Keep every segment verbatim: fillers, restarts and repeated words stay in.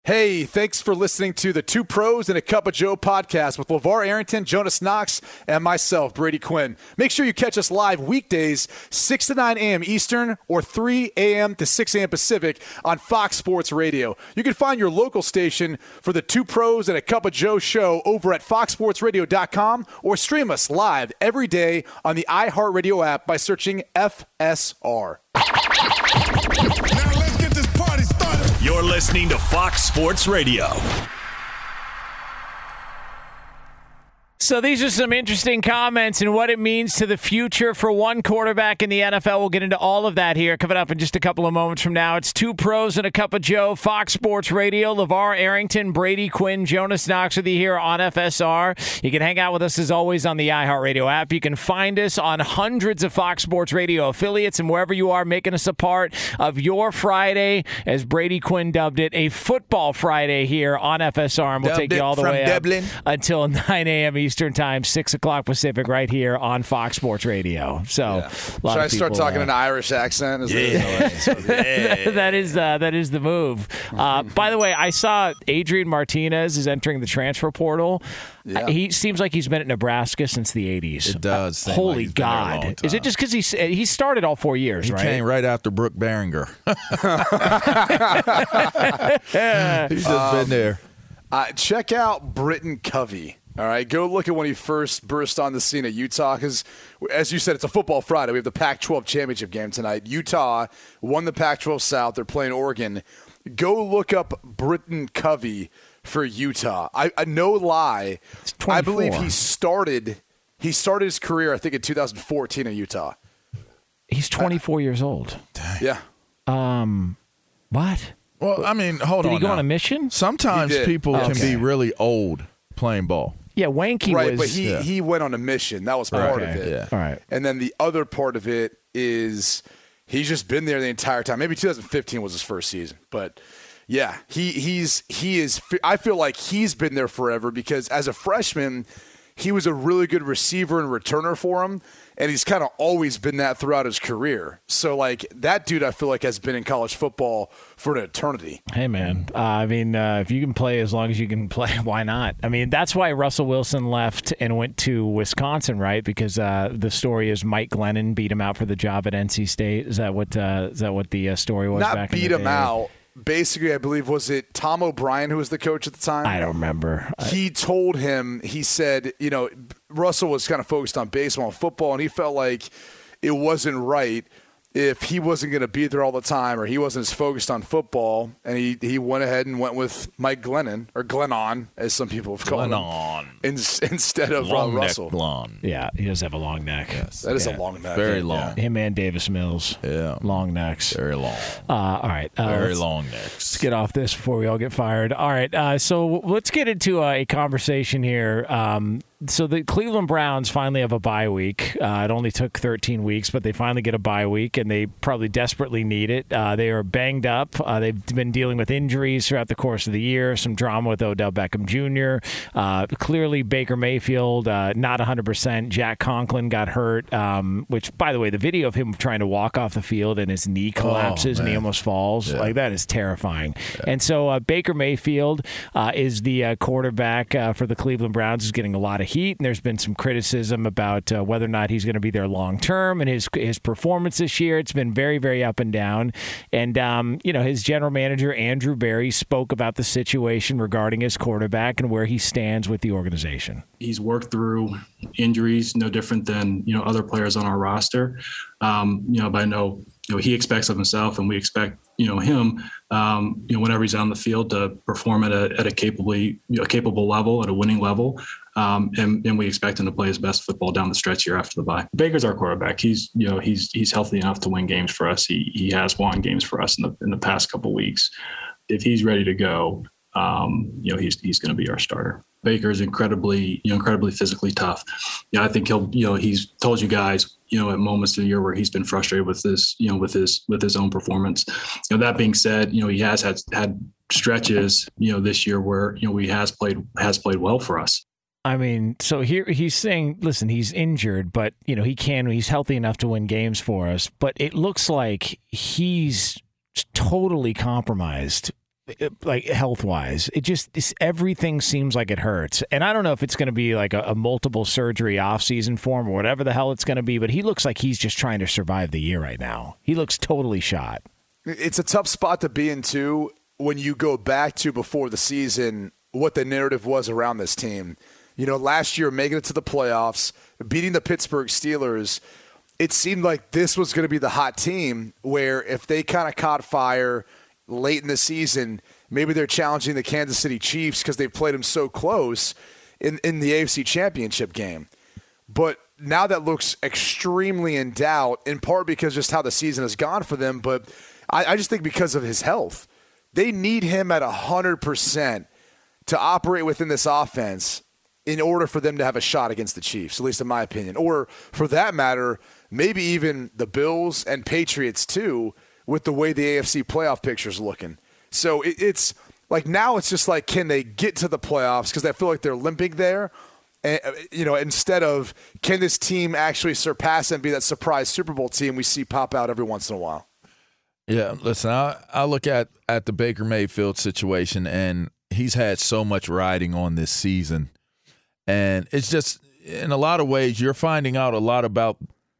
Hey, thanks for listening to the Two Pros and a Cup of Joe podcast with LeVar Arrington, Jonas Knox, and myself, Brady Quinn. Make sure you catch us live weekdays, six to nine a.m. Eastern or three a.m. to six a.m. Pacific on Fox Sports Radio. You can find your local station for the Two Pros and a Cup of Joe show over at fox sports radio dot com or stream us live every day on the iHeartRadio app by searching F S R. You're listening to Fox Sports Radio. So these are some interesting comments and what it means to the future for one quarterback in the N F L. We'll get into all of that here coming up in just a couple of moments from now. It's Two Pros and a Cup of Joe, Fox Sports Radio. LeVar Arrington, Brady Quinn, Jonas Knox with you here on F S R. You can hang out with us as always on the iHeartRadio app. You can find us on hundreds of Fox Sports Radio affiliates and wherever you are, making us a part of your Friday, as Brady Quinn dubbed it, a football Friday here on F S R. And we'll Dubbed take you all the way Dublin. up until nine a.m. Eastern Time, six o'clock Pacific, right here on Fox Sports Radio. So, Yeah. a lot Should of I start people, talking uh, in an Irish accent? Is Yeah. that, that is uh, that is the move. Uh, by the way, I saw Adrian Martinez is entering the transfer portal. Yeah. Uh, he seems like he's been at Nebraska since the eighties. It does seem Holy like he's been there a God! long Is it time. just because he he started all four years? He right? came right after Brooke Behringer. He's just Um, been there. Uh, check out Britton Covey. All right, go look at when he first burst on the scene at Utah because, as you said, it's a football Friday. We have the Pac twelve championship game tonight. Utah won the Pac twelve South. They're playing Oregon. Go look up Britton Covey for Utah. I, I no lie, I believe he started he started his career I think in two thousand fourteen in Utah. He's twenty-four years old. Yeah. Um, what? Well, I mean, hold Did on. he go now. on a mission? Sometimes He did. people can Okay. be really old playing ball. Yeah, Wanky Right, was. but he, yeah. he went on a mission. That was part Okay. of it. Yeah. All right. And then the other part of it is he's just been there the entire time. Maybe two thousand fifteen was his first season, but yeah, he he's he is. I feel like he's been there forever because as a freshman, he was a really good receiver and returner for him, and he's kind of always been that throughout his career. So like that dude, I feel like has been in college football for an eternity. Hey, man. Uh, I mean, uh, if you can play as long as you can play, why not? I mean, that's why Russell Wilson left and went to Wisconsin, right? Because uh, the story is Mike Glennon beat him out for the job at N C State. Is that what? Uh, is that what the uh, story was? Not back beat in the him day? out. Basically, I believe was it Tom O'Brien who was the coach at the time. I don't remember. I- He told him, he said, you know, Russell was kind of focused on baseball and football, and he felt like it wasn't right if he wasn't going to be there all the time or he wasn't as focused on football. And he, he went ahead and went with Mike Glennon, or Glennon, as some people have called Glennon. him, in, instead of uh, Long neck Russell. blonde. yeah, he does have a long neck. Yes. That is Yeah. a long neck. Very Yeah. long. Him and Davis Mills. Yeah. Long necks. Very long. Uh, all right. Uh, Very let's- long necks. Let's get off this before we all get fired. All right, uh, so let's get into uh, a conversation here. Um, so the Cleveland Browns finally have a bye week. Uh, it only took thirteen weeks, but they finally get a bye week, and they probably desperately need it. Uh, they are banged up. Uh, they've been dealing with injuries throughout the course of the year, some drama with Odell Beckham Junior Uh, clearly, Baker Mayfield, uh, not one hundred percent. Jack Conklin got hurt, um, which, by the way, the video of him trying to walk off the field and his knee collapses and he man. almost falls, Yeah. like that is terrifying. And so uh, Baker Mayfield uh, is the uh, quarterback uh, for the Cleveland Browns. Is getting a lot of heat, and there's been some criticism about uh, whether or not he's going to be there long term and his his performance this year. It's been very, very up and down. And um, you know, his general manager Andrew Berry spoke about the situation regarding his quarterback and where he stands with the organization. He's worked through injuries, no different than you know other players on our roster. Um, you know, but I know you know he expects of himself, and we expect you know him. Um, you know, whenever he's on the field to perform at a at a capably you know, capable level, at a winning level, um, and and we expect him to play his best football down the stretch here after the bye. Baker's our quarterback. He's you know he's he's healthy enough to win games for us. He he has won games for us in the in the past couple weeks. If he's ready to go, um, you know he's he's going to be our starter. Baker is incredibly, you know, incredibly physically tough. Yeah, I think he'll, you know, he's told you guys, you know, at moments of the year where he's been frustrated with this, you know, with his with his own performance. You know, that being said, you know, he has had had stretches, you know, this year where you know he has played has played well for us. I mean, so here he's saying, listen, he's injured, but you know he can, he's healthy enough to win games for us. But it looks like he's totally compromised like health wise. It just it's, everything seems like it hurts, and I don't know if it's going to be like a, a multiple surgery offseason form or whatever the hell it's going to be. But he looks like he's just trying to survive the year right now. He looks totally shot. It's a tough spot to be in too when you go back to before the season what the narrative was around this team. You know, last year making it to the playoffs, beating the Pittsburgh Steelers. It seemed like this was going to be the hot team where if they kind of caught fire late in the season, maybe they're challenging the Kansas City Chiefs because they've played them so close in, in the A F C Championship game. But now that looks extremely in doubt, in part because just how the season has gone for them. But I, I just think because of his health, they need him at one hundred percent to operate within this offense in order for them to have a shot against the Chiefs, at least in my opinion. Or for that matter, maybe even the Bills and Patriots too, with the way the A F C playoff picture is looking. So it, it's like now it's just like, can they get to the playoffs? Because I feel like they're limping there. And, you know, instead of can this team actually surpass and be that surprise Super Bowl team we see pop out every once in a while? Yeah, listen, I, I look at, at the Baker Mayfield situation, and he's had so much riding on this season. And it's just, in a lot of ways, you're finding out a lot about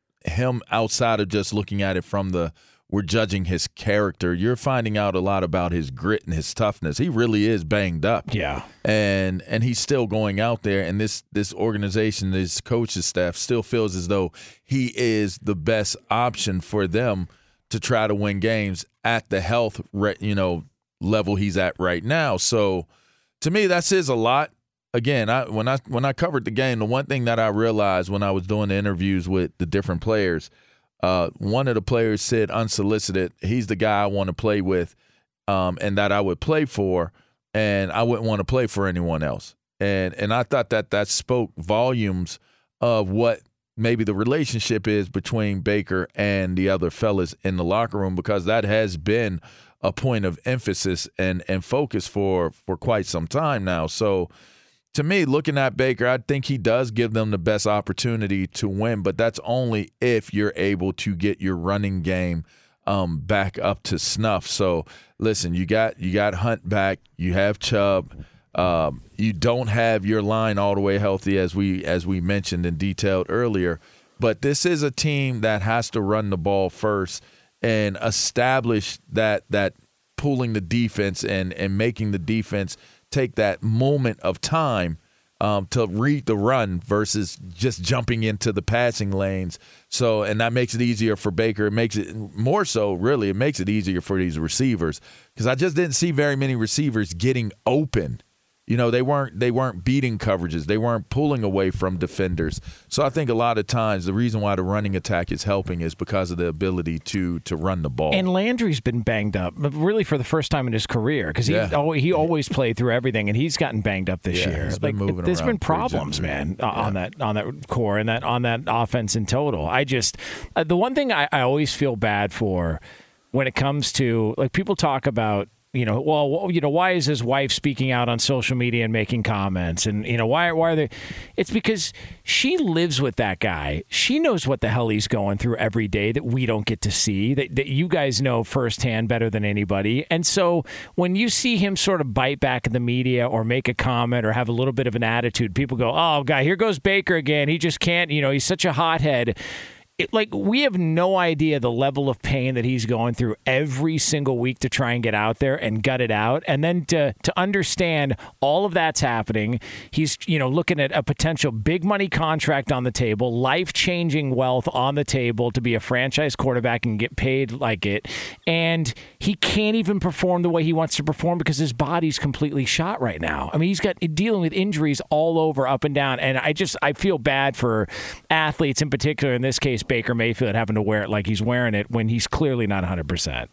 him outside of just looking at it from the we're judging his character. You're finding out a lot about his grit and his toughness. He really is banged up. Yeah. And and he's still going out there, and this this organization, this coaching staff still feels as though he is the best option for them to try to win games at the health you know level he's at right now. So to me, that says a lot. Again, I when I when I covered the game, the one thing that I realized when I was doing the interviews with the different players, uh, one of the players said unsolicited, he's the guy I want to play with, um, and that I would play for, and I wouldn't want to play for anyone else. And and I thought that that spoke volumes of what maybe the relationship is between Baker and the other fellas in the locker room, because that has been a point of emphasis and and focus for for quite some time now. So to me, looking at Baker, I think he does give them the best opportunity to win, but that's only if you're able to get your running game um, back up to snuff. So, listen, you got you got Hunt back, you have Chubb, um, you don't have your line all the way healthy as we as we mentioned and detailed earlier, but this is a team that has to run the ball first and establish that that pulling the defense and and making the defense take that moment of time um, to read the run versus just jumping into the passing lanes. So, and that makes it easier for Baker. It makes it more so, really, it makes it easier for these receivers, because I just didn't see very many receivers getting open. You know, they weren't they weren't beating coverages. They weren't pulling away from defenders. So I think a lot of times the reason why the running attack is helping is because of the ability to to run the ball. And Landry's been banged up, really for the first time in his career, because he yeah. he always played through everything, and he's gotten banged up this yeah, year. He's been like, moving there's around been problems, man, yeah. on that on that core and that on that offense in total. I just uh, the one thing I, I always feel bad for when it comes to, like, people talk about, you know, well, you know, why is his wife speaking out on social media and making comments? And, you know, why, why are they? It's because she lives with that guy. She knows what the hell he's going through every day that we don't get to see, that, that you guys know firsthand better than anybody. And so when you see him sort of bite back at the media or make a comment or have a little bit of an attitude, people go, oh, God, here goes Baker again. He just can't, you know, he's such a hothead. It, like, we have no idea the level of pain that he's going through every single week to try and get out there and gut it out. And then to to understand all of that's happening, he's, you know, looking at a potential big money contract on the table, life-changing wealth on the table to be a franchise quarterback and get paid like it. And he can't even perform the way he wants to perform because his body's completely shot right now. I mean, he's got dealing with injuries all over, up and down. And I just, I feel bad for athletes in particular, in this case, Baker Mayfield, having to wear it like he's wearing it when he's clearly not one hundred percent.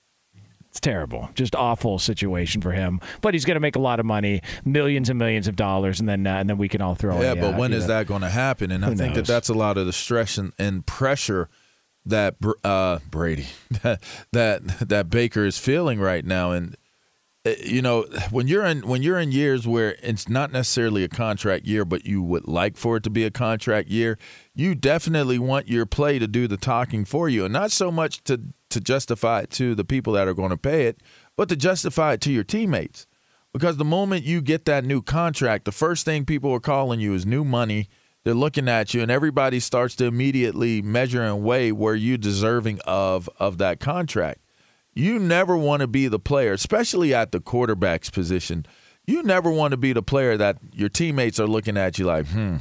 It's terrible. Just awful situation for him. But he's going to make a lot of money, millions and millions of dollars, and then uh, and then we can all throw yeah, it. Yeah, but when is know, that going to happen? And I think knows? that that's a lot of the stress and, and pressure that uh, Brady, that, that that Baker is feeling right now. And you know, when you're in when you're in years where it's not necessarily a contract year, but you would like for it to be a contract year, you definitely want your play to do the talking for you, and not so much to to justify it to the people that are going to pay it, but to justify it to your teammates. Because the moment you get that new contract, the first thing people are calling you is new money. They're looking at you, and everybody starts to immediately measure and weigh where you're deserving of of that contract. You never want to be the player, especially at the quarterback's position. You never want to be the player that your teammates are looking at you like, hmm,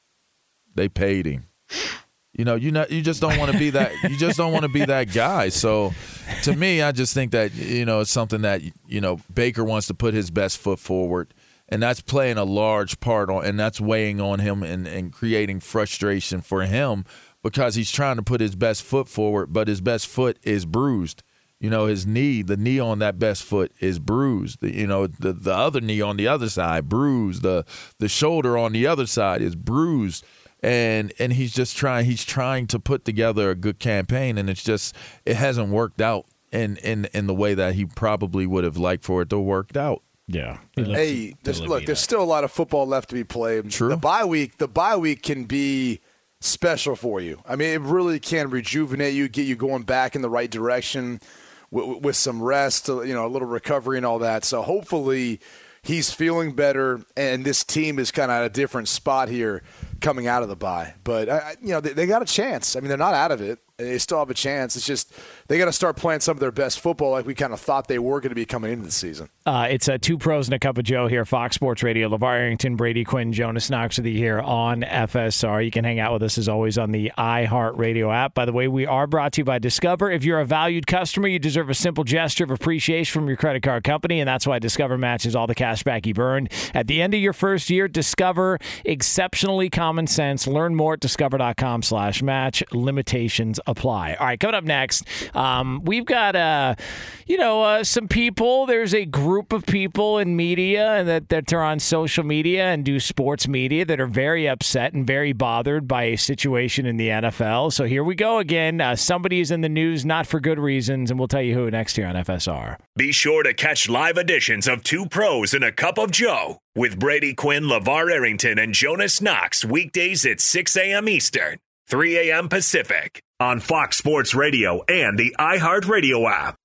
they paid him. You know, you not you just don't want to be that. You just don't want to be that guy. So, to me, I just think that you know it's something that you know Baker wants to put his best foot forward. And that's playing a large part on, and that's weighing on him and, and creating frustration for him because he's trying to put his best foot forward, but his best foot is bruised. You know, his knee, the knee on that best foot is bruised. The, you know, the, the other knee on the other side, bruised. The the shoulder on the other side is bruised. And and he's just trying, he's trying to put together a good campaign, and it's just, it hasn't worked out in, in, in the way that he probably would have liked for it to have worked out. Yeah. Hey, there's, look, there's still a lot of football left to be played. True. The bye week, the bye week can be special for you. I mean, it really can rejuvenate you, get you going back in the right direction with, with some rest, you know, a little recovery and all that. So hopefully he's feeling better, and this team is kind of at a different spot here coming out of the bye. But, I, you know, they, they got a chance. I mean, they're not out of it. They still have a chance. It's just they got to start playing some of their best football like we kind of thought they were going to be coming into the season. Uh, it's uh, Two Pros and a Cup of Joe here, Fox Sports Radio. LeVar Arrington, Brady Quinn, Jonas Knox with you here on F S R. You can hang out with us, as always, on the iHeartRadio app. By the way, we are brought to you by Discover. If you're a valued customer, you deserve a simple gesture of appreciation from your credit card company, and that's why Discover matches all the cash back you've earned. At the end of your first year, Discover, exceptionally common sense. Learn more at discover.com slash match. Limitations apply. All right, coming up next, um, we've got, uh, you know, uh, some people. There's a group of people in media that, that are on social media and do sports media that are very upset and very bothered by a situation in the N F L. So here we go again. Uh, somebody is in the news, not for good reasons, and we'll tell you who next here on F S R. Be sure to catch live editions of Two Pros and a Cup of Joe with Brady Quinn, LeVar Arrington, and Jonas Knox weekdays at six a.m. Eastern, three a.m. Pacific on Fox Sports Radio and the iHeartRadio app.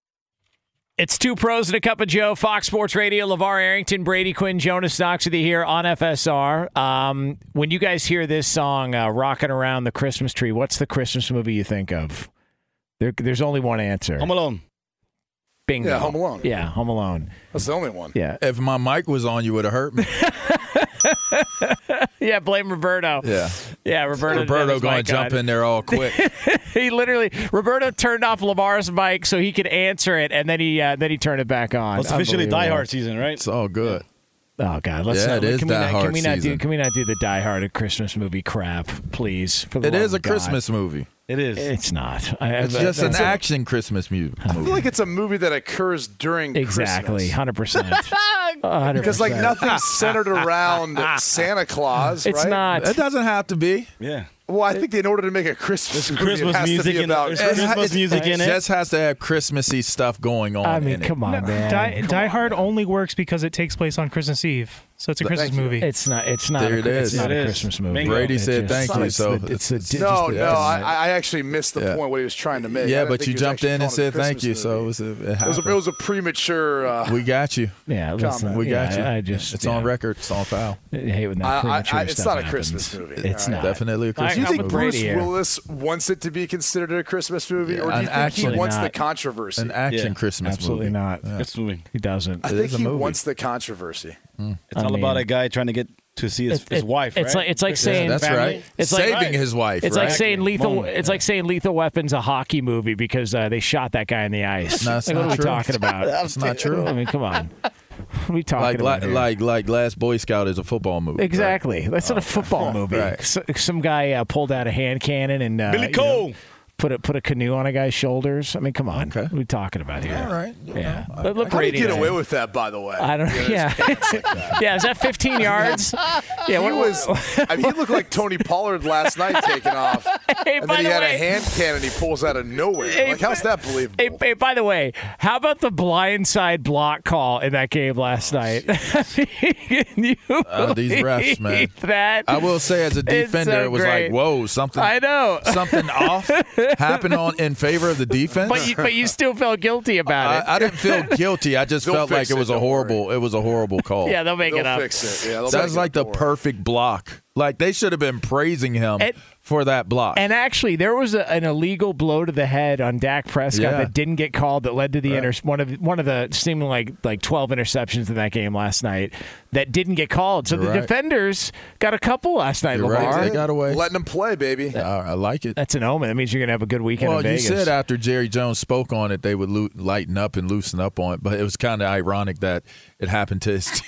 It's Two Pros and a Cup of Joe, Fox Sports Radio, LeVar Arrington, Brady Quinn, Jonas Knox with you here on F S R. Um, when you guys hear this song, uh, Rockin' Around the Christmas Tree, what's the Christmas movie you think of? There, there's only one answer. Home Alone. Bingo. Yeah, Home Alone. Yeah, Home Alone. That's the only one. Yeah. If my mic was on, you would have hurt me. Yeah, blame Roberto. Yeah. Yeah, Roberto. Roberto going to jump in there all quick. He literally, Roberto turned off LeVar's mic so he could answer it, and then he uh, then he turned it back on. Well, it's officially Die Hard season, right? It's all good. Oh God, let's Yeah, not. it is can we Die not, Hard can we not season. do? Can we not do the Die Hard a Christmas movie crap, please? For the It love is a of God. Christmas movie. It is. It's not. I, It's I, just an that's a- action Christmas mu- I feel movie. like it's a movie that occurs during Exactly, Christmas. hundred percent. Because like nothing's centered around Santa Claus, It's right? not. It doesn't have to be. Yeah. Well, I think in order to make a Christmas There's movie, Christmas it has music to be in it. about There's It ha- Christmas music in It it. just has to have Christmassy stuff going on. I mean, in it. come on, man. Die, Die Hard only works because it takes place on Christmas Eve, so it's a Christmas Thank you. movie. It's not. It's not. There a, it It's is. not It a is. Christmas movie. Bingo. Brady It said just- thank you, it's so the- it's a, it's- just No, the- no, I, I actually missed the Yeah. point what he was trying to make. I Yeah, didn't but think you he was jumped actually in and calling it a said thank you, Christmas so it movie. was, a, it, It was, a, happened. it was a premature. Uh, We got you. Yeah, listen, Comment. We got yeah, you. I just it's yeah. on record. It's on file. I hate when that I- I- premature I- it's stuff not a happens. Christmas movie. It's All not. right. Definitely a I- do you Christmas I'm think with movie. Bruce Brady here. Willis wants it to be considered a Christmas movie, Yeah, or do you an think action- he wants Not. the controversy? An action Yeah, Christmas Absolutely movie. not. Yeah. Christmas movie. He doesn't. I It think is a he movie. wants the controversy. It's I all mean- about a guy trying to get to see his, It- his it- wife, it's right? like it's like Christmas saying That's family. right. It's like- saving right. his wife. It's right? like saying lethal. Moment, It's yeah. like saying Lethal Weapon's a hockey movie because uh, they shot that guy in the ice. No, it's like, not what are we true. talking about? That's not true. I mean, come on. What are we talking Like, about like, here? like, like Last Boy Scout is a football movie. right? Exactly. That's not a football movie. Right. S- some guy uh, pulled out a hand cannon and uh, Billy you know, Cole. put a put a canoe on a guy's shoulders. I mean, come on. Okay. What are we talking about here? All right. Yeah. I- But look, How do you Brady, get man. away with that, by the way? I don't know. Yeah. Yeah. Is that fifteen yards? Yeah. He What was. I mean, he looked like Tony Pollard last night taking off, Hey, and by then he the had way- a hand cannon he pulls out of nowhere. Hey, Like, how's that believable? Hey, hey, by the way, how about the blindside block call in that game last night? Can you Uh, these refs, man. believe that? I will say, as a It's defender, so it was great. like, whoa, something. I know. Something off. happened on in favor of the defense. But you, but you still felt guilty about it. I, I didn't feel guilty. I just They'll felt like fix it it, was a don't horrible. worry. It was a horrible call. Yeah, they'll make They'll it up. fix it. Yeah, they'll That's make like it the up. perfect block. Like they should have been praising him And- for that block. And actually, there was a, an illegal blow to the head on Dak Prescott Yeah. that didn't get called that led to the Right. inter- one of one of the seeming like like twelve interceptions in that game last night that didn't get called. So You're the right. defenders got a couple last night. You're LeVar. right. They got away. Letting them play, baby. Uh, I like it. That's an omen. That means you're gonna have a good weekend Well, in you Vegas. said after Jerry Jones spoke on it, they would lo- lighten up and loosen up on it, but it was kind of ironic that it happened to his team.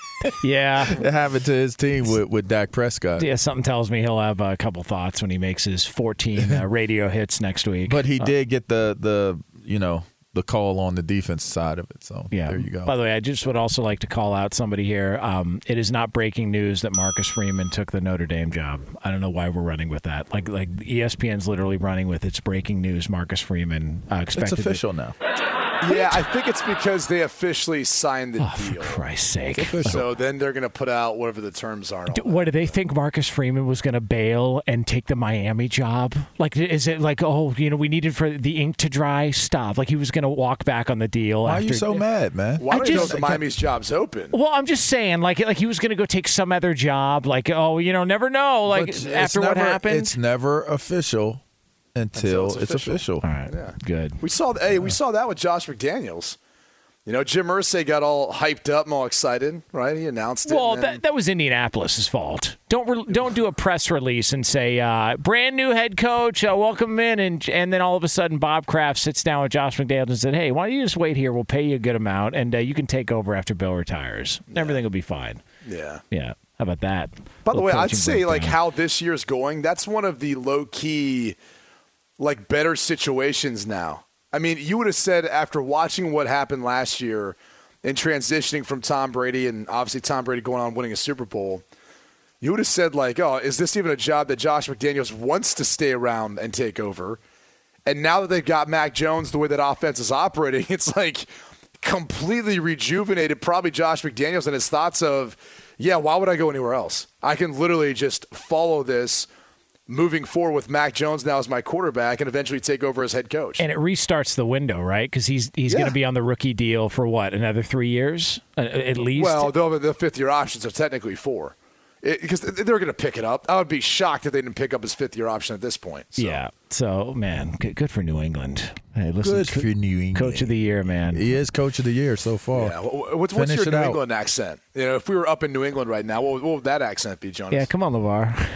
yeah. It happened to his team with, with Dak Prescott. Yeah, something tells me he'll have a couple thoughts when he makes his fourteen uh, radio hits next week. But he did get the, the you know the call on the defense side of it. So Yeah. there you go. By the way, I just would also like to call out somebody here. Um, it is not breaking news that Marcus Freeman took the Notre Dame job. I don't know why we're running with that. Like, like E S P N's literally running with it's breaking news. Marcus Freeman uh, expected. It's to- official now. Yeah, I think it's because they officially signed the Oh, for deal. Christ's sake! So then they're going to put out whatever the terms are. and all Do- that. What do they think Marcus Freeman was going to bail and take the Miami job? Like, is it like, oh, you know, we needed for the ink to dry? Stop! Like he was going to walk back on the deal. Why after, are you so mad, man? Why I don't you know just- if the Miami's job's open? Well, I'm just saying, like, like he was going to go take some other job. Like, oh, you know, never know. Like But it's after what never- happened. it's never official until, Until it's it's official. All right, Yeah. good. We saw hey, we saw that with Josh McDaniels. You know, Jim Irsay got all hyped up and all excited, right? He announced it. Well, and then- that, that was Indianapolis' fault. Don't re- don't do a press release and say uh, brand new head coach, uh, welcome him in, and and then all of a sudden Bob Kraft sits down with Josh McDaniels and said, "Hey, why don't you just wait here? We'll pay you a good amount, and uh, you can take over after Bill retires. Everything will be fine." yeah. Yeah, how about that? By the Little way, I'd coaching say like breakdown. how this year's going, that's one of the low key, like better situations now. I mean, you would have said after watching what happened last year and transitioning from Tom Brady and obviously Tom Brady going on winning a Super Bowl, you would have said like, oh, is this even a job that Josh McDaniels wants to stay around and take over? And now that they've got Mac Jones, the way that offense is operating, it's like completely rejuvenated probably Josh McDaniels and his thoughts of, yeah, why would I go anywhere else? I can literally just follow this moving forward with Mac Jones now as my quarterback and eventually take over as head coach. And it restarts the window, right? Because he's he's Yeah. going to be on the rookie deal for what, another three years uh, at least. Well, the, the fifth-year options are technically four. Because they're going to pick it up. I would be shocked if they didn't pick up his fifth-year option at this point. So. yeah. So man, good, good for New England. Hey, listen, Good co- for New England. Coach of the year, man. He is coach of the year so far. Yeah. Wh- What's, what's Finish your it New out. England accent? You know, if we were up in New England right now, what would, what would that accent be, Jonas? Yeah, come on, LeVar.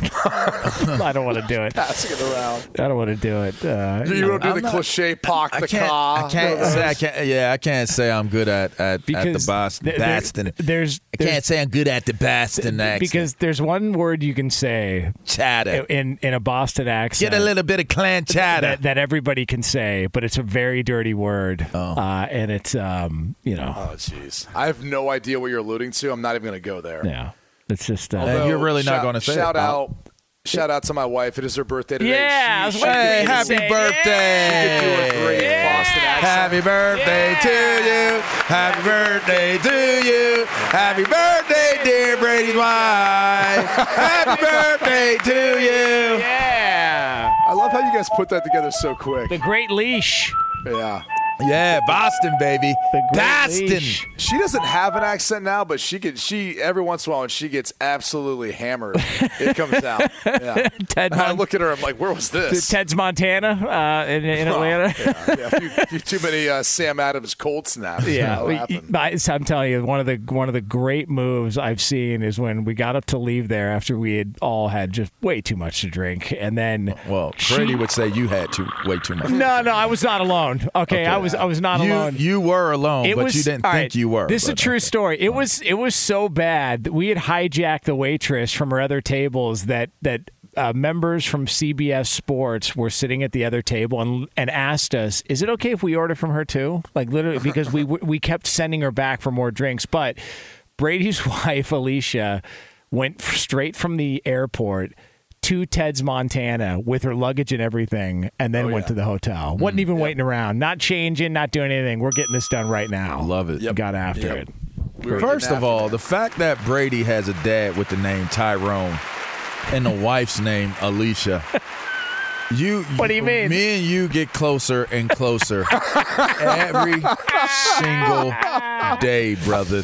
I don't want to do it. Passing it around. I don't want to do it. Uh, You don't do I'm the not- cliche park I the can't. car. I can't say. I can't. Yeah, I can't say I'm good at at, at the because Boston. there- there- Boston. there's, I there's can't say I'm good at the Boston accent. because there's one word you can say chatter. in in a Boston accent. Get a little bit of clan chatter. that, that everybody can say, but it's a very dirty word, Oh. uh, and it's um, you know, Oh, jeez. I have no idea what you're alluding to. I'm not even going to go there. yeah, it's just uh, Although- you're really not shout- gonna say Shout it. out. Shout out to my wife. It is her birthday today. Yeah, I was She- waiting she- for Hey, you to happy say it. birthday! She could do a great Yeah. Boston accent. Happy birthday Yeah. to you. Happy birthday to you. Happy birthday, dear Brady's wife. Happy birthday to you. yeah, I love how you guys put that together so quick. the Great Leash. Yeah. Yeah, Boston, baby. The Great Boston. Leash. She doesn't have an accent now, but she could. She every once in a while when she gets absolutely hammered, it comes out. Yeah. Ted And I Mon- look at her. I'm like, where was this? Ted's Montana uh, in, in Atlanta. Oh, yeah, yeah. A few, few too many uh, Sam Adams cold snaps. Yeah, That'll we- happen. I, I'm telling you, one of the one of the great moves I've seen is when we got up to leave there after we had all had just way too much to drink, and then Well, she- Brady would say you had too way too much. No, no, I was not alone. Okay, I was I was not you, alone. You were alone, It but was, you didn't all think right, you were. This is a but- true story. It was it was so bad that we had hijacked the waitress from her other tables that that uh, members from C B S Sports were sitting at the other table and and asked us, "Is it okay if we order from her too?" Like literally because we we kept sending her back for more drinks, but Brady's wife Alicia went straight from the airport to Ted's Montana with her luggage and everything, and then Oh, went yeah. to the hotel. Wasn't even waiting around, not changing, not doing anything. We're getting this done right now. Love it. Yep. Got after Yep. it. We were First getting of after all, that. the fact that Brady has a dad with the name Tyrone and the wife's name Alicia You, What do you mean? Me and you get closer and closer every single day, brother.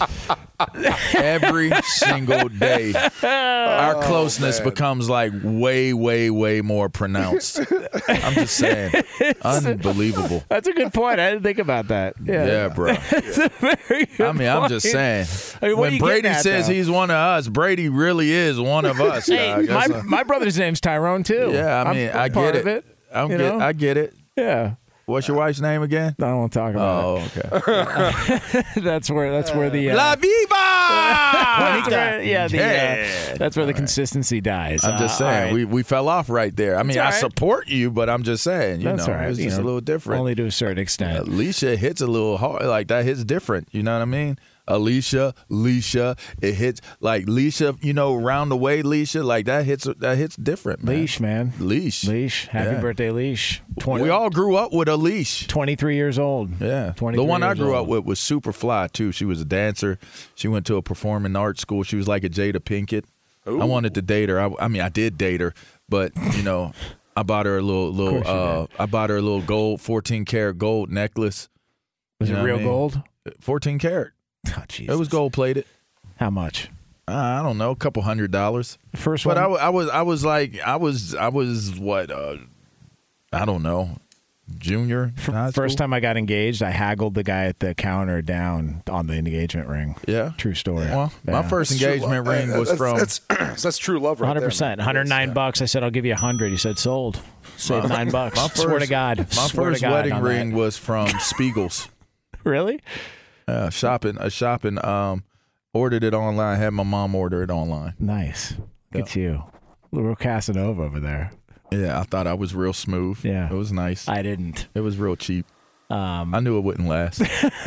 Every single day. Our closeness oh, becomes like way, way, way more pronounced. I'm just saying. Unbelievable. That's a good point. I didn't think about that. Yeah, Yeah, bro. That's a very good I mean, I'm just point. saying. I mean, what are when you Brady getting at, says though? he's one of us, Brady really is one of us. Hey, dog. my, That's a- my brother's name's Tyrone, too. yeah, I I'm mean, I part get of it. it. I'm you get, know? I get it. Yeah. What's your wife's name again? I don't want to talk about Oh, okay. it. That's where that's where the uh, La Viva! that's where, yeah, the, Yeah. uh, that's where the consistency dies. I'm just Uh, all saying, right. we, we fell off right there. I mean, all I right. support you, but I'm just saying, you That's know, all right. it's You just know, a little different. Only to a certain extent. Alicia hits a little hard, like that hits different. You know what I mean? Alicia, Leisha, it hits like Leisha. You know, round the way, Leisha, like that hits that hits different. Man. Leash, man. Leash, Leash. Happy Yeah. birthday, Leash. twenty, We all grew up with a leash. twenty-three years old. Yeah, the twenty-three one I years grew old. up with was Superfly too. She was a dancer. She went to a performing arts school. She was like a Jada Pinkett. I wanted to date her. I, I mean, I did date her, but you know, I bought her a little little. course you Uh, I bought her a little gold, fourteen karat gold necklace. Was You it know what real I mean? gold? fourteen karat. Oh, Jesus. It was gold plated. How much? Uh, I don't know, a couple hundred dollars. The first But one. I, wa- I was, I was like, I was, I was what? Uh, I don't know, junior. high First school? time I got engaged, I haggled the guy at the counter down on the engagement ring. Yeah. True story. Well, my Yeah. first engagement ring was that's, from. That's, that's, that's true love right one hundred there, percent. man. one hundred nine Yes, bucks. I said, I'll give you one hundred. He said, sold. Save nine bucks. My Swear to first- God. My Swear first to God wedding on ring that. was from Spiegel's. Really? Uh, shopping, a shopping. Um, ordered it online. Had my mom order it online. Nice. Look at you. Little Casanova over there. Yeah, I thought I was real smooth. Yeah. it was nice. I didn't. it was real cheap. Um, I knew it wouldn't last.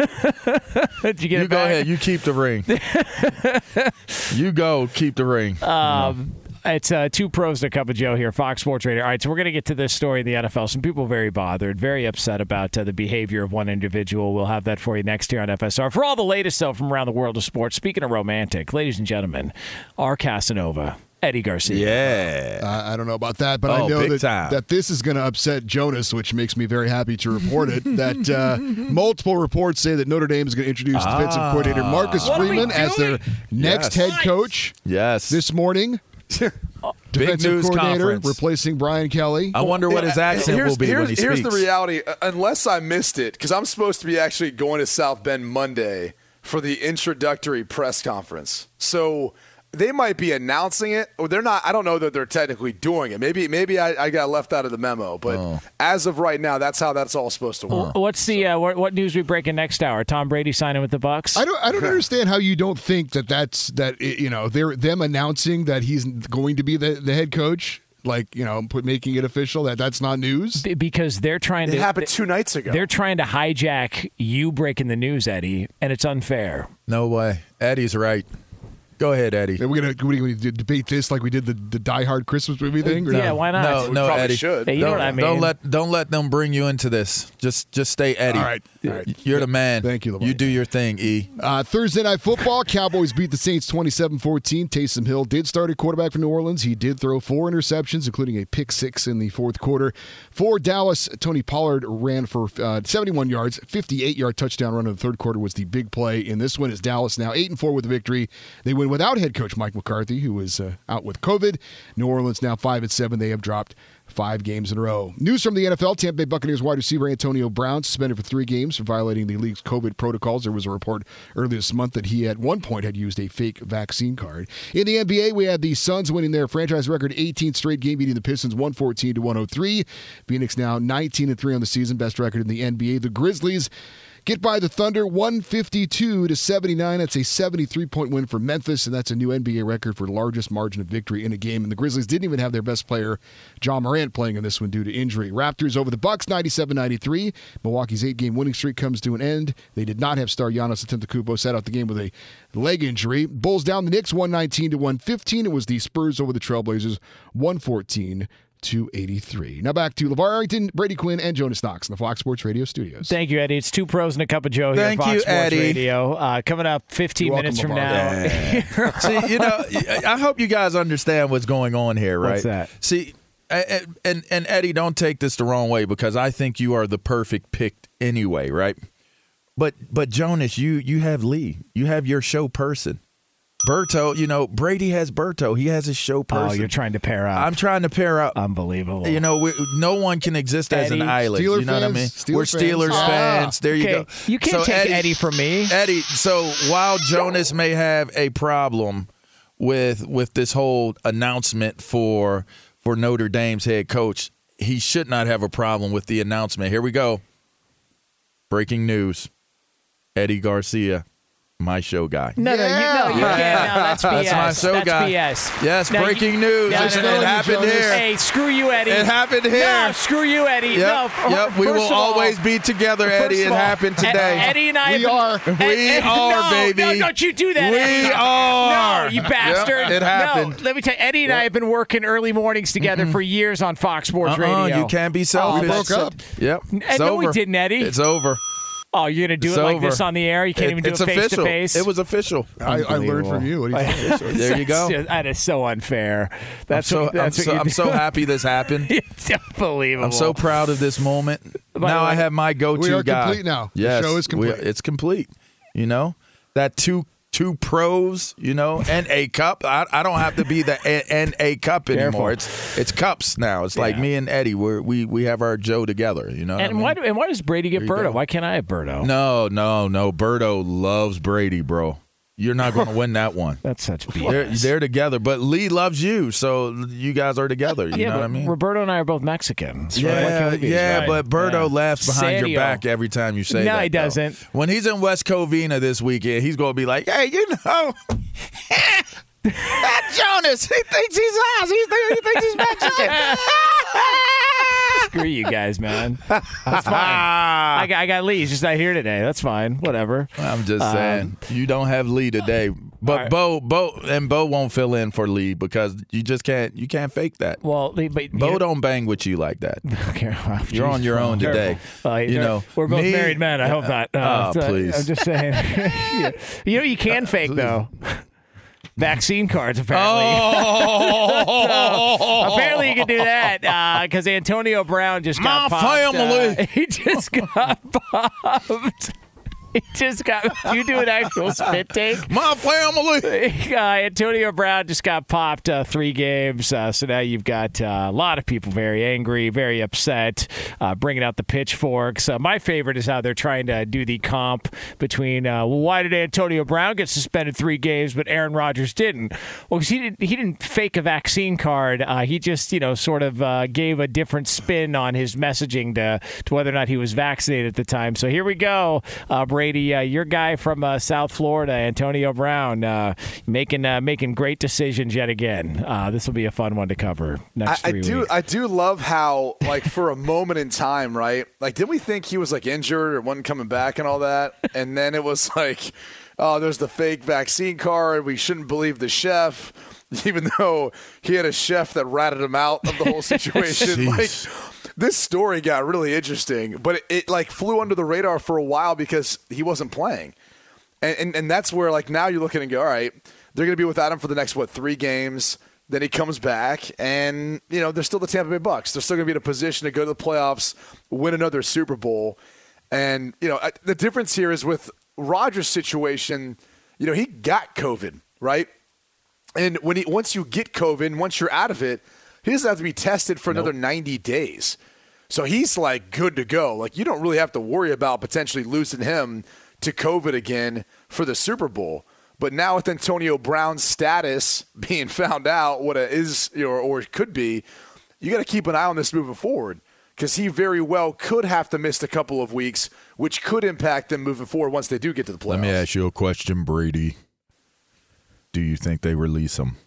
did you get You it go back? ahead. You keep the ring. You go. Keep the ring. Um, It's uh, two pros and a cup of Joe here, Fox Sports Radio. All right, so we're going to get to this story in the N F L. Some people very bothered, very upset about uh, the behavior of one individual. We'll have that for you next year on F S R. For all the latest stuff from around the world of sports, speaking of romantic, ladies and gentlemen, our Casanova, Eddie Garcia. Yeah. Uh, I don't know about that, but Oh, I know big that, time. that this is going to upset Jonas, which makes me very happy to report it. That uh, multiple reports say that Notre Dame is going to introduce defensive Ah. coordinator Marcus What are we Freeman as their next Yes. head coach Yes. this morning. Big Defensive news coordinator conference. replacing Brian Kelly. I wonder what his accent here's, will be here's, when he here's speaks. the reality. Uh, Unless I missed it, because I'm supposed to be actually going to South Bend Monday for the introductory press conference. So they might be announcing it, or they're not. I don't know that they're technically doing it. Maybe maybe I, I got left out of the memo. But Oh. as of right now, that's how that's all supposed to work. What's the uh, what, what news we breaking next hour? Tom Brady signing with the Bucks. I don't. I don't understand how you don't think that that's that. You know, they're them announcing that he's going to be the, the head coach. Like, you know, put making it official. That that's not news. B- because they're trying It to. happened two nights ago. They're trying to hijack you breaking the news, Eddie, and it's unfair. No way. Eddie's right. Go ahead, Eddie. Are we gonna, what are we gonna debate this like we did the, the Die Hard Christmas movie thing? Or Yeah, no? why not? No, We no, probably Eddie. should. Hey, you know don't, what I mean? don't let don't let them bring you into this. Just just stay Eddie. All right. All right. You're the man. Thank you, LeVar. You do your thing, E. Uh, Thursday Night Football, Cowboys beat the Saints twenty-seven fourteen. Taysom Hill did start at quarterback for New Orleans. He did throw four interceptions, including a pick six in the fourth quarter. For Dallas, Tony Pollard ran for uh, seventy-one yards. fifty-eight-yard touchdown run in the third quarter was the big play in this one. Is Dallas now eight and four with the victory. They win without head coach Mike McCarthy, who was uh, out with COVID. New Orleans now five and seven. They have dropped five games in a row. News from the N F L. Tampa Bay Buccaneers wide receiver Antonio Brown suspended for three games for violating the league's COVID protocols. There was a report earlier this month that he at one point had used a fake vaccine card. In the N B A, we had the Suns winning their franchise record eighteenth straight game, beating the Pistons one fourteen to one oh three. Phoenix now nineteen and three on the season, best record in the N B A. The Grizzlies get by the Thunder one fifty-two to seventy-nine. That's a seventy-three point win for Memphis, and that's a new N B A record for largest margin of victory in a game. And the Grizzlies didn't even have their best player, John Morant, playing in this one due to injury. Raptors over the Bucks ninety-seven ninety-three. Milwaukee's eight-game winning streak comes to an end. They did not have star Giannis Antetokounmpo, sat out the game with a leg injury. Bulls down the Knicks one nineteen to one fifteen. It was the Spurs over the Trailblazers one fourteen to eighty-three. Now back to LeVar Arrington, Brady Quinn, and Jonas Knox in the Fox Sports Radio studios. Thank you, Eddie. It's two pros and a cup of Joe here Thank at Fox you, Sports Eddie. Radio. Uh, coming up fifteen You're welcome, minutes from LeVar. now. See, you know, I hope you guys understand what's going on here, right? What's that? See, and, and and Eddie, don't take this the wrong way because I think you are the perfect pick anyway, right? But but Jonas, you you have Lee. You have your show person. Berto, you know, Brady has Berto. He has his show person. Oh, you're trying to pair up. I'm trying to pair up. Unbelievable. You know, we, no one can exist as Eddie. an island. Steeler you know fans, what I mean? Steeler We're Steelers fans. Oh, There you okay. go. You can't So take Eddie, Eddie from me. Eddie, so while Jonas may have a problem with with this whole announcement for for Notre Dame's head coach, he should not have a problem with the announcement. Here we go. Breaking news. Eddie Garcia, my show guy. No, no, you, no, you Yeah. can't. No, that's B S. That's my show that's guy. B S. Yes, No, breaking you, news. No, Listen, no, it no, happened Jonas. here. Hey, screw you, Eddie. It happened here. No, screw you, Eddie. Yep, no, yep. We first will of all, always be together, first Eddie. of It all, happened today. Ed- Eddie and I. We have are. been- We Ed- Ed- are, no, baby. No, don't you do that, We Eddie. are. No, you bastard. Yep, it happened. No, let me tell you, Eddie and I have been working early mornings together for years on Fox Sports Uh-uh, Radio. you can't be selfish. We broke up. Yep. And It's no, we over. didn't, Eddie. It's over. Oh, you're going to do It's it like over. this on the air? You can't It- even do it's it face official. to face? It was official. I, I learned from you. What do you think? There you go. That's, just, that is so unfair. I'm That's so, what, that's I'm, what so, you I'm do. so happy this happened. It's unbelievable. I'm so proud of this moment. By Now the way, I have my go-to we are guy. complete now. The Yes, show is complete. we- it's complete. You know, that two two pros, you know, and a cup. I, I don't have to be the a, and a cup anymore. Careful. It's it's cups now. It's like Yeah. me and Eddie. We're, we we have our Joe together. You know. what I And mean? why, do- and why does Brady get There you Berto? go. Why can't I have Berto? No, no, no. Berto loves Brady, bro. You're not going to win that one. That's such B S. They're, they're together, but Lee loves you, so you guys are together. You yeah, know but what I mean? Roberto and I are both Mexican. So why Yeah, can't we be? yeah, Right. but Berto Yeah. laughs behind Sadio. your back every time you say No, that. he though. doesn't. When he's in West Covina this weekend, he's going to be like, hey, you know, that Jonas, he thinks he's us. He, th- he thinks he's Mexican. Screw you guys, man. That's fine. I got, I got Lee. He's just not here today. That's fine. Whatever. I'm just Um, saying, you don't have Lee today. But All right. Bo, Bo, and Bo won't fill in for Lee because you just can't, you can't fake that. Well, Lee, but Bo you don't bang with you like that. Okay, well, You're on geez, your well, own careful. today. Uh, You know, we're both me- married men. I hope not. Uh, Oh, so- please. I'm just saying. Yeah. You know, you can fake though. Vaccine cards, apparently. Oh, Apparently, you can do that because Antonio Brown just got My popped. family. Uh, he just got popped. He just got. You do an actual spit take. my family. Uh, Antonio Brown just got popped uh, three games, uh, so now you've got uh, a lot of people very angry, very upset, uh, bringing out the pitchforks. Uh, my favorite is how they're trying to do the comp between, uh, well, why did Antonio Brown get suspended three games, but Aaron Rodgers didn't? Well, because he didn't, he didn't fake a vaccine card. Uh, he just, you know, sort of uh, gave a different spin on his messaging to, to whether or not he was vaccinated at the time. So here we go, uh, Brady. Uh, your guy from uh, South Florida, Antonio Brown, uh, making uh, making great decisions yet again. Uh, this will be a fun one to cover next I, I three do weeks. I do love how, like, for a moment in time, right? Like, didn't we think he was like injured or wasn't coming back and all that? And then it was like, oh, there's the fake vaccine card. We shouldn't believe the chef, even though he had a chef that ratted him out of the whole situation. Like, this story got really interesting, but it, it like flew under the radar for a while because he wasn't playing. And, and and that's where, like, now you're looking and go, all right, they're going to be without him for the next, what, three games. Then he comes back, and, you know, they're still the Tampa Bay Bucks. They're still going to be in a position to go to the playoffs, win another Super Bowl. And, you know, the difference here is with Rodgers' situation, you know, he got COVID, right? And when he once you get COVID, once you're out of it, he doesn't have to be tested for another ninety days. So he's, like, good to go. Like, you don't really have to worry about potentially losing him to COVID again for the Super Bowl. But now with Antonio Brown's status being found out, what it is or, or it could be, you got to keep an eye on this moving forward because he very well could have to miss a couple of weeks, which could impact them moving forward once they do get to the playoffs. Let me ask you a question, Brady. Do you think they release him?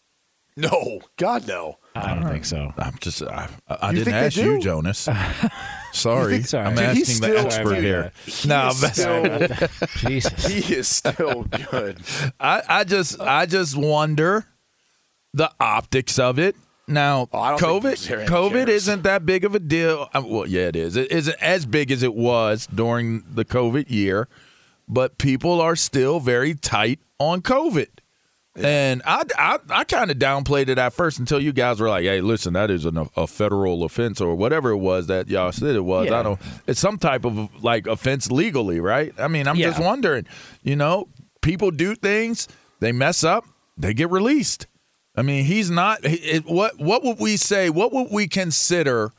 No, God, no. I don't think so. I'm just, I, I You didn't think they ask you, do? Jonas. Sorry. think- I'm Dude, asking he's the still- expert dude, here. He No, is but- still, Jesus. he is still good. I, I just I just wonder the optics of it. Now, Oh, I don't think COVID Zarian COVID cares. isn't that big of a deal. Uh, Well, yeah, it is. It isn't as big as it was during the COVID year, but people are still very tight on COVID. And I, I, I kind of downplayed it at first until you guys were like, hey, listen, that is an, a federal offense or whatever it was that y'all said it was. Yeah. I don't. It's some type of, like, offense legally, right? I mean, I'm Yeah. just wondering, you know, people do things, they mess up, they get released. I mean, he's not it, – what, what would we say, what would we consider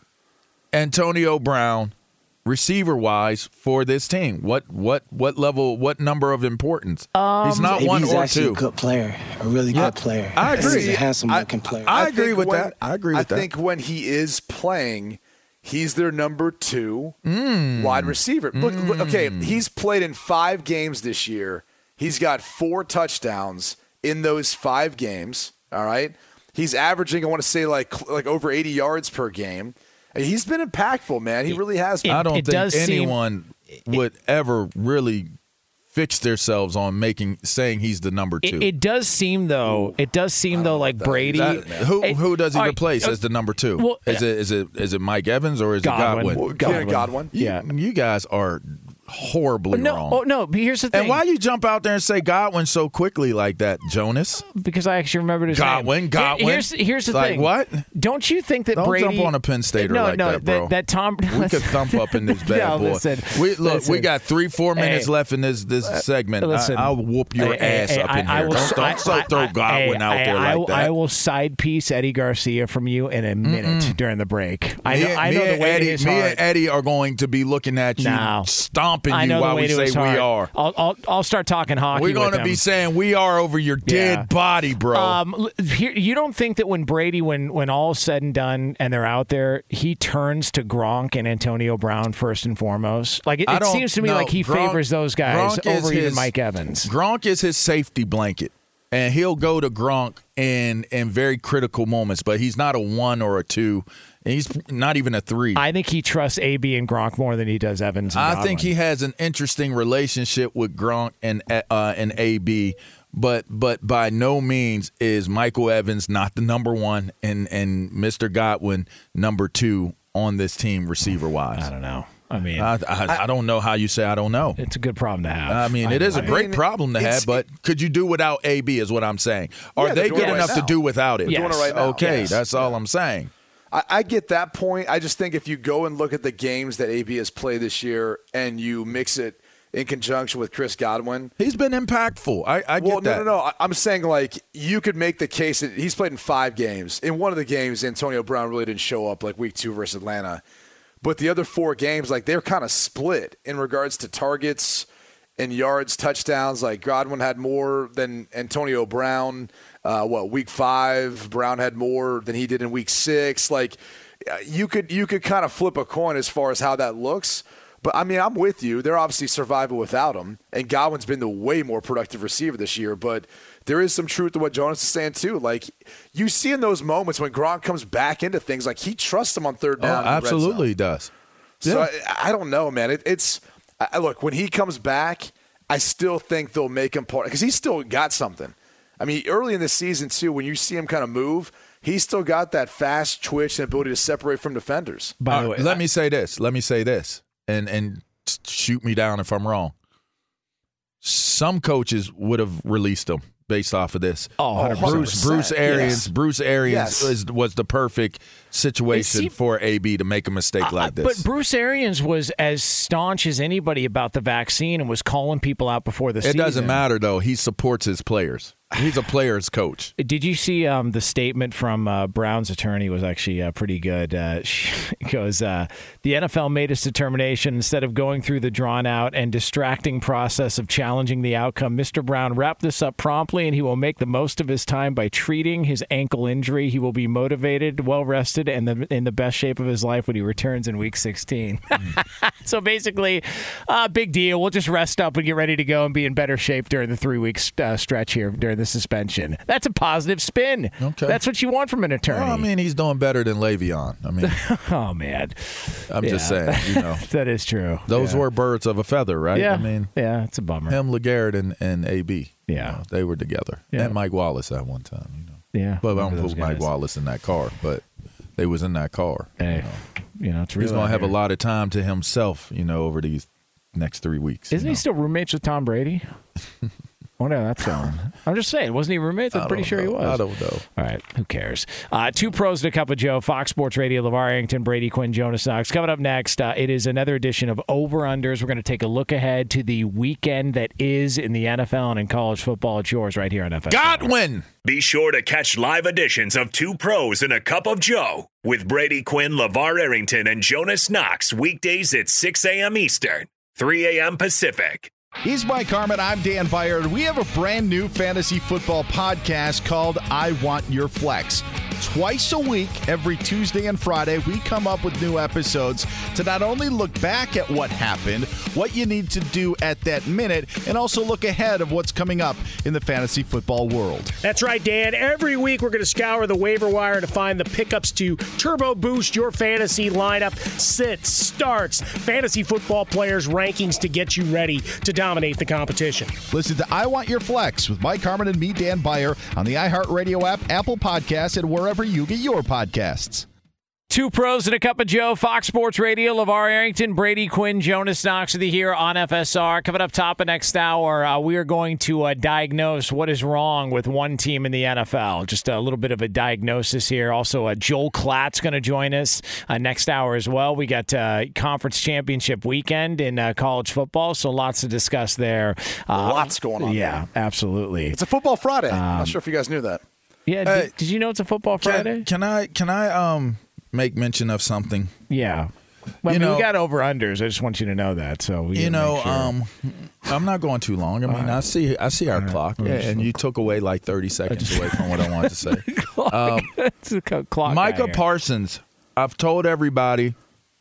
Antonio Brown – receiver-wise for this team? What what what level, what number of importance? Um, he's not A B's one or actually two. a good player, a really Yeah, good player. I agree. He's a handsome-looking player. I agree think with when- that. I agree with I that. think when he is playing, he's their number two Mm. wide receiver. Look, look, okay, he's played in five games this year. He's got four touchdowns in those five games. All right, he's averaging, I want to say, like like over eighty yards per game. He's been impactful, man. He really has been. It- I don't it think does seem- anyone would ever really fix themselves on making saying he's the number two. It, it does seem though. It does seem though like Brady. That- who It- who does he all right, replace uh, as the number two? well, is it is it is it Mike Evans or is Godwin. it Godwin? Godwin. Godwin. You, Yeah. you guys are horribly No, wrong. oh, no. But here's the thing. And why you jump out there and say Godwin so quickly like that, Jonas? Because I actually remembered his Godwin, name. Godwin. Here's here's the Like thing. what? Don't you think that Don't Brady? jump on a Penn Stater no, like no, that, bro. That Tom. We could thump up in this bad No, boy. listen, we look. listen. we got three, four minutes Hey, less in this this segment. listen. I, will whoop your Hey, ass hey, up I- in I here. will Don't, s- don't I- so I- throw I- Godwin I- out there I, like that. I will side piece Eddie Garcia from you in a minute during the break. I me, know, I me know the and way Eddie, to his me heart. and Eddie are going to be looking at you, No. stomping I you know while the way we to say his we heart. are. I'll, I'll I'll start talking hockey. We're going to be saying we are over your dead Yeah. body, bro. Um, l- here, you don't think that when Brady, when when all's said and done, and they're out there, he turns to Gronk and Antonio Brown first and foremost? Like it, I it don't seems to me know. like he Gronk- favors those guys Gronk is over even his- Mike Evans. Gronk is his safety blanket, and he'll go to Gronk in in very critical moments. But he's not a one or a two. And he's not even a three. I think he trusts A B and Gronk more than he does Evans. And I Godwin. think he has an interesting relationship with Gronk and uh, and A B, but but by no means is Michael Evans not the number one and and Mister Godwin number two on this team receiver wise. I don't know. I mean, I, I, I don't know how you say I don't know. it's a good problem to have. I mean, it is a I great mean, problem to it's- have, but could you do without A B is what I'm saying. Are Yeah, they they're doing good it right enough to now. do without it? Yes. Doing it right now. Okay, Yes. that's all I'm saying. I, I get that point. I just think if you go and look at the games that A B has played this year and you mix it in conjunction with Chris Godwin. He's been impactful. I, I Well, get no, that. no, no. I- I'm saying, like, you could make the case that he's played in five games. In one of the games, Antonio Brown really didn't show up, like week two versus Atlanta. But the other four games, like, they're kind of split in regards to targets and yards, touchdowns. Like, Godwin had more than Antonio Brown. Uh, what, week five, Brown had more than he did in week six. Like, uh, you could you could kind of flip a coin as far as how that looks. But, I mean, I'm with you. They're obviously survival without him. And Godwin's been the way more productive receiver this year. But there is some truth to what Jonas is saying, too. Like, you see in those moments when Gronk comes back into things, like, he trusts him on third Oh, down. in the red absolutely he zone. does. So, Yeah. I, I don't know, man. It, it's I, look, when he comes back, I still think they'll make him part – because he's still got something. I mean, early in the season, too, when you see him kind of move, he's still got that fast twitch and ability to separate from defenders. By the All way, right, let me say this. Let me say this, and and shoot me down if I'm wrong. Some coaches would have released him based off of this. Oh, one hundred percent. Bruce Bruce Arians Yes. Bruce Arians Yes. is, was the perfect situation seemed- for A B to make a mistake Uh, like this. But Bruce Arians was as staunch as anybody about the vaccine and was calling people out before the it season. doesn't matter though. He supports his players. He's a player's coach. Did you see um, the statement from uh, Brown's attorney was actually uh, pretty good. Uh, she goes, uh, the N F L made its determination instead of going through the drawn-out and distracting process of challenging the outcome. Mister Brown wrapped this up promptly, and he will make the most of his time by treating his ankle injury. He will be motivated, well-rested, and the, in the best shape of his life when he returns in Week sixteen. So basically, uh, big deal. We'll just rest up and get ready to go and be in better shape during the three-week uh, stretch here during the suspension. That's a positive spin. Okay. That's what you want from an attorney. Well, I mean, he's doing better than Le'Veon. I mean, oh, man. I'm just Yeah. saying, you know, That is true. those yeah. were birds of a feather, right? Yeah. I mean, yeah, it's a bummer. him, LeGarrette, and, and A B. you Yeah. know, they were together. Yeah. And Mike Wallace at one time, you know. Yeah. But I remember don't those put Mike guys. Wallace in that car, but they was in that car. Hey, you know. you know, it's real He's going out to have here. a lot of time to himself, you know, over these next three weeks. Isn't you he know. still roommates with Tom Brady? wonder how that's going. I'm just saying, wasn't he roommates? I'm pretty sure know. he was. I don't know. All right, who cares? Uh, two pros and a cup of Joe. Fox Sports Radio. LeVar Arrington, Brady Quinn, Jonas Knox. Coming up next, uh, it is another edition of Over Unders. We're going to take a look ahead to the weekend that is in the N F L and in college football. It's yours right here on F S R. Godwin. Be sure to catch live editions of Two Pros and a Cup of Joe with Brady Quinn, LeVar Arrington, and Jonas Knox weekdays at six a.m. Eastern, three a.m. Pacific. He's Mike Harmon. I'm Dan Byard. We have a brand new fantasy football podcast called I Want Your Flex. Twice a week, every Tuesday and Friday, we come up with new episodes to not only look back at what happened, what you need to do at that minute, and also look ahead of what's coming up in the fantasy football world. That's right, Dan. Every week we're going to scour the waiver wire to find the pickups to turbo boost your fantasy lineup, sits, starts, fantasy football players' rankings to get you ready to dominate the competition. Listen to I Want Your Flex with Mike Harmon and me, Dan Byer, on the iHeartRadio app, Apple Podcasts, and wherever you get your podcasts. Two pros and a cup of Joe. Fox Sports Radio. LeVar Arrington, Brady Quinn, Jonas Knox with you here on F S R. Coming up top of next hour, uh, we are going to uh, diagnose what is wrong with one team in the N F L. Just a little bit of a diagnosis here. Also, uh, Joel Klatt's going to join us uh, next hour as well. We got uh, conference championship weekend in uh, college football, so lots to discuss there. Uh, lots going on. Yeah, there. Absolutely. It's a football Friday. Um, I'm not sure if you guys knew that. Yeah. Uh, did, did you know it's a football Can, Friday? can I? Can I? Um. Make mention of something. Yeah. Well, I you mean, know, we got over unders. I just want you to know that. So we you know, sure. um, I'm not going too long. I mean, I see, I see our right. clock, yeah, and you took away like thirty seconds away from what I wanted to say. um, it's a clock Micah guy Parsons. I've told everybody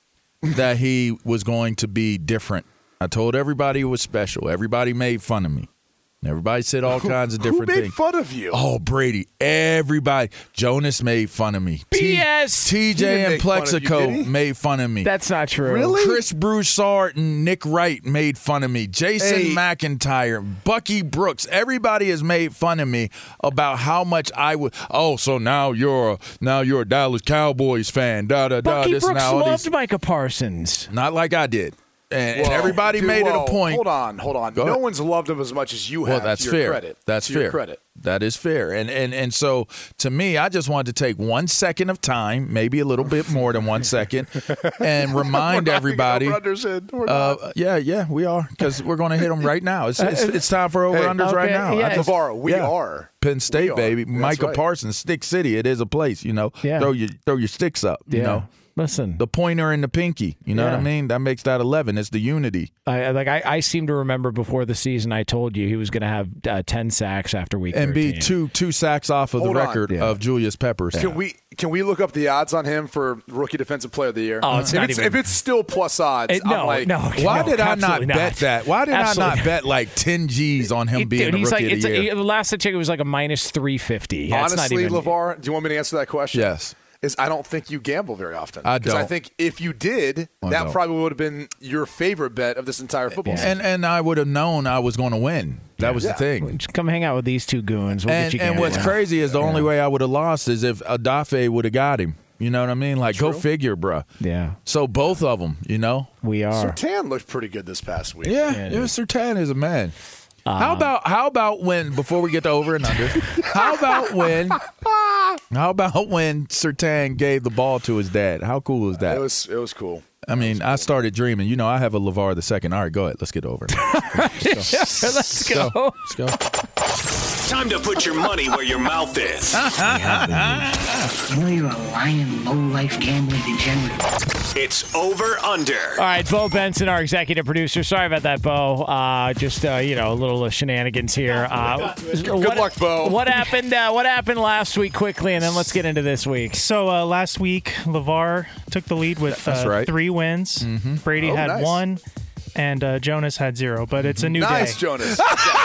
that he was going to be different. I told everybody he was special. Everybody made fun of me. Everybody said all kinds of different Who made things. fun of you? Oh, Brady. Everybody. Jonas made fun of me. B S. T J and Plexico you, made fun of me. That's not true. Really? Chris Broussard and Nick Wright made fun of me. Jason Hey. McIntyre, Bucky Brooks. Everybody has made fun of me about how much I would. Oh, so now you're a, now you're a Dallas Cowboys fan. Da da da. Bucky This Brooks now loved these. Micah Parsons. Not like I did. And, and Whoa, everybody dude, made whoa, it a point. Hold on, hold on. Go no ahead. one's loved him as much as you Well, have. that's to your fair. Credit. That's to fair. Your credit. That is fair. And and and so to me, I just wanted to take one second of time, maybe a little bit more than one second, and remind We're not everybody. gonna go unders in. We're Uh, not. yeah, yeah, we are because we're going to hit them right now. It's it's, it's time for over unders okay, right now. yeah. I just- LeVar, we yeah. are. Penn State, We are. baby. That's Micah right. Parsons, Stick City. It is a place, you know. Yeah. Throw your throw your sticks up. You Yeah. know, Listen, the pointer and the pinky. You know Yeah. what I mean? That makes that eleven. It's the unity. I, like I, I seem to remember before the season, I told you he was going to have uh, ten sacks after week And be thirteen. two two sacks off of Hold the on. record Yeah. of Julius Peppers. Can we can we look up the odds on him for rookie defensive player of the year? Oh, it's if not it's, even- if it's still plus odds, It- no, I'm like, no. Why no, did I not absolutely bet that? Why did Absolutely I not bet like ten G's on him It- being dude, the he's rookie like, of it's the year? a, the last I checked, it was like a minus three fifty. That's honestly, not even, LeVar, do you want me to answer that question? Yes. Is I don't think you gamble very often. I Because I don't. think if you did, I that don't. probably would have been your favorite bet of this entire football season. And and I would have known I was going to win. That was Yeah. the thing. Just come hang out with these two goons. We'll And get you and what's gambling. crazy is the only way I would have lost is if Adafe would have got him. You know what I mean? Like, go True. figure, bruh. Yeah, So both of them, you know? we are. Sertan looked pretty good this past week. Yeah, Yeah, yeah, Sertan is a man. Uh, how about how about when before we get to over and under? How about when? How about when Sertan gave the ball to his dad? How cool is that? It was it was cool. I mean, I started dreaming. You know, I have a LeVar the second. All right, go ahead. Let's get over. Let's go. Let's go. Time to put your money where your mouth is. You know you're a lying, low-life gambling degenerate. It's over under. All right, Bo Benson, our executive producer. Sorry about that, Bo. Uh, just uh, you know, a little uh, shenanigans here. Uh, Good what, luck, Bo. What happened? Uh, what happened last week? Quickly, and then let's get into this week. So uh, last week, LeVar took the lead with That's uh, right. three wins. Brady Oh, had nice. one, and uh, Jonas had zero. But it's a new Nice, day. Jonas.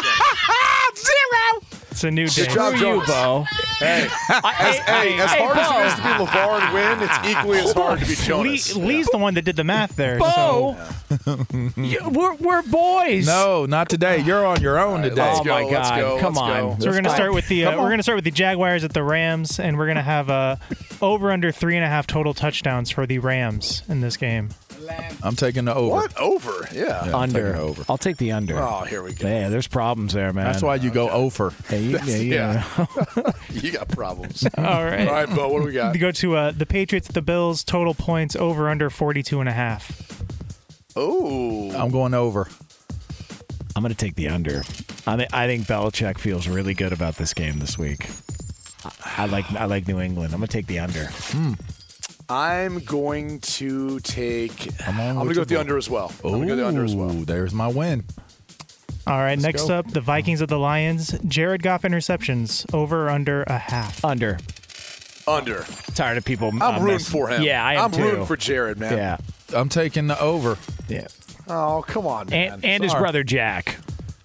It's a new day. Good job, Screw you, Jonas. Bo. Hey, I- as, hey, as hey, hard as Bo. it is to be LeVar and win, it's equally as hard to be Jonas. Lee, Lee's the one that did the math there. Bo, So you- we're we're boys. No, not today. You're on your own today. let's Oh go, my let's God! go, Come let's on. go. So we're gonna start with the uh, Come we're on. gonna start with the Jaguars at the Rams, and we're gonna have uh, over under three and a half total touchdowns for the Rams in this game. I'm taking the over. What? Over? Yeah. Yeah, I'm Under. taking the over. I'll take the under. Oh, here we go. Yeah, there's problems there, man. That's why you go over. Hey, you, yeah, you Yeah. know. You got problems. All right. All right, Bo, what do we got? To go to uh, the Patriots, the Bills, total points over under forty-two and a half. Oh. I'm going over. I'm going to take the under. I, th- I think Belichick feels really good about this game this week. I, I like I like New England. I'm going to take the under. Hmm. I'm going to take. I'm, I'm going to go with the under as well. I'm going to go the under as well. Ooh, there's my win. All right, Let's next go. up, the Vikings of the Lions. Jared Goff interceptions over under a half. Under. Under. Tired of people. I'm uh, rooting mess- for him. Yeah, I am I'm too. rooting for Jared, man. Yeah. I'm taking the over. Yeah. Oh, come on, man. And, and his Sorry. brother Jack.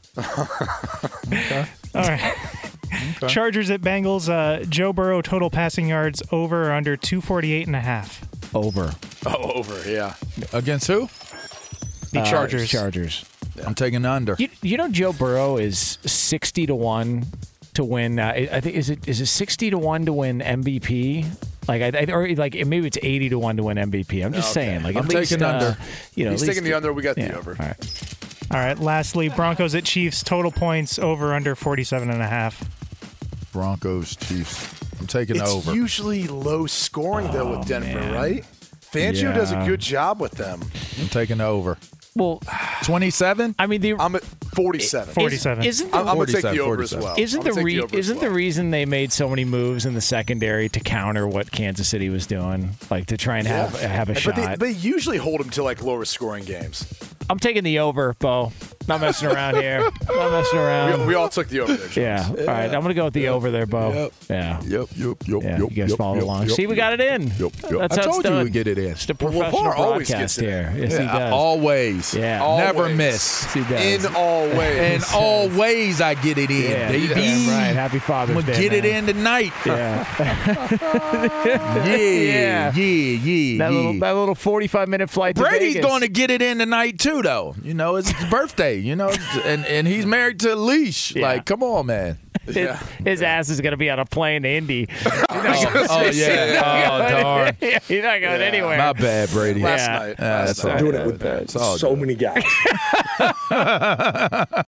All right. Chargers at Bengals. Uh, Joe Burrow total passing yards over or under two forty-eight and a half. Over. Oh, over, yeah. Against who? The Uh, Chargers. Chargers. I'm taking the under. You, you know Joe Burrow is sixty to one to win. Uh, I think is it is it sixty to one to win M V P? Like I, I or like maybe it's eighty to one to win M V P. I'm just Okay. saying. Like I'm at least, taking uh, under. You know, He's at least, taking the under. We got yeah, the over. All right. All right. Lastly, Broncos at Chiefs. Total points over under forty-seven and a half. Broncos, Chiefs. I'm taking the It's over. usually low scoring, though, with Denver, man. right? Fangio Yeah. does a good job with them. I'm taking the over. Well, twenty-seven? I mean the I'm at forty-seven. forty-seven. Isn't the, I'm, I'm going to take the forty-seven, over as forty-seven. well. Isn't I'm the gonna take re- over as isn't the well. reason they made so many moves in the secondary to counter what Kansas City was doing, like to try and have have a But shot? they, they usually hold them to like lower scoring games. I'm taking the over, Bo. Not messing around here. Not messing around. We, we all took the over there. Jones. Yeah. All right. I'm gonna go with the over there, Bo. Yep. Yeah. Yep, yep, yep, Yeah, yep. you guys yep, follow yep, along. yep, See, we yep, got it in. Yep, yep. That's I how it's told you done. we'd get it in. It's the Well, professional LeVar always broadcast gets it here. in. Yes, he Yeah, does. always. Yeah. Always. Never miss. He does. In all ways. And always I get it in, Yeah, baby. damn right. Happy Father's I'm Day. gonna get it man. in tonight. Yeah. yeah, Yeah. yeah, yeah, That yeah. little that little forty-five minute flight to Brady's Vegas. going to get it in tonight too, though. You know, it's his birthday. You know, and and he's married to a leash. Yeah. Like, come on, man. His, Yeah. his ass is going to be on a plane to Indy. Oh, oh, yeah. Oh, darn. He's not going Yeah. anywhere. My bad, Brady. Last Yeah. night. Yeah, Last that's night. all Doing it good. with It's all so good. many guys.